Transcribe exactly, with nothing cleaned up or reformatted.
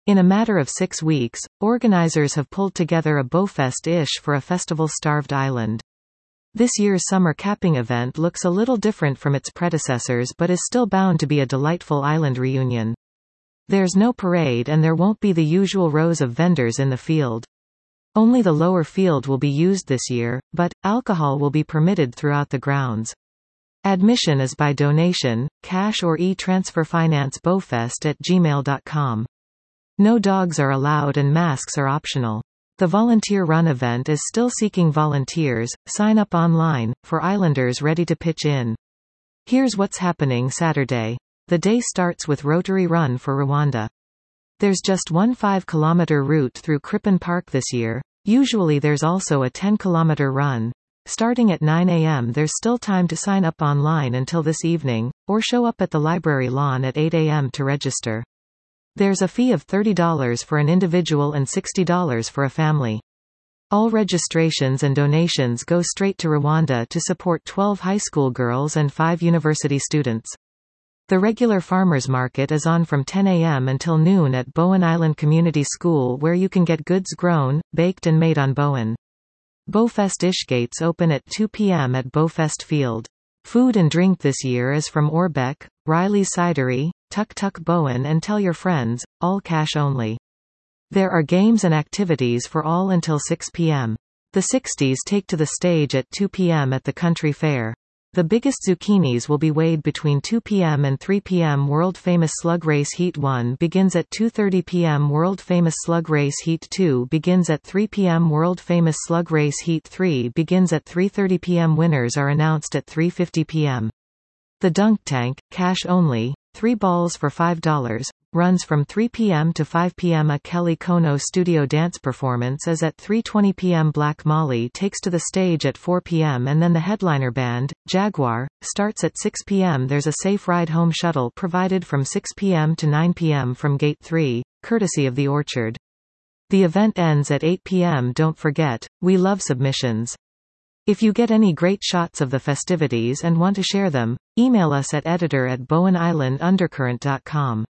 In a matter of six weeks, organizers have pulled together a Bofest-ish for a festival-starved island. This year's summer capping event looks a little different from its predecessors but is still bound to be a delightful island reunion. There's no parade and there won't be the usual rows of vendors in the field. Only the lower field will be used this year, but alcohol will be permitted throughout the grounds. Admission is by donation, cash or e-transfer. Finance bofest at gmail dot com. No dogs are allowed and masks are optional. The volunteer run event is still seeking volunteers. Sign up online, for islanders ready to pitch in. Here's what's happening Saturday. The day starts with Rotary Run for Rwanda. There's just one five kilometer route through Crippen Park this year. Usually there's also a ten kilometer run. Starting at nine a m there's still time to sign up online until this evening, or show up at the library lawn at eight a m to register. There's a fee of thirty dollars for an individual and sixty dollars for a family. All registrations and donations go straight to Rwanda to support twelve high school girls and five university students. The regular farmers market is on from ten a m until noon at Bowen Island Community School, where you can get goods grown, baked and made on Bowen. Bofest-ish gates open at two p m at Bofest Field. Food and drink this year is from Orbeck, Riley's Cidery, Tuk Tuk Bowen and Tell Your Friends, all cash only. There are games and activities for all until six p m The sixties take to the stage at two p m at the country fair. The biggest zucchinis will be weighed between two p m and three p m World-famous Slug Race Heat one begins at two thirty p m World-famous Slug Race Heat two begins at three p m World-famous Slug Race Heat three begins at three thirty p m Winners are announced at three fifty p m The Dunk Tank, cash only, three balls for five dollars, runs from three p m to five p m A Kelly Kono studio dance performance is at three twenty p m Black Molly takes to the stage at four p m and then the headliner band, Jaguar, starts at six p m There's a safe ride home shuttle provided from six p m to nine p m from Gate three, courtesy of the Orchard. The event ends at eight p m Don't forget, we love submissions. If you get any great shots of the festivities and want to share them, email us at editor at bowen island undercurrent dot com.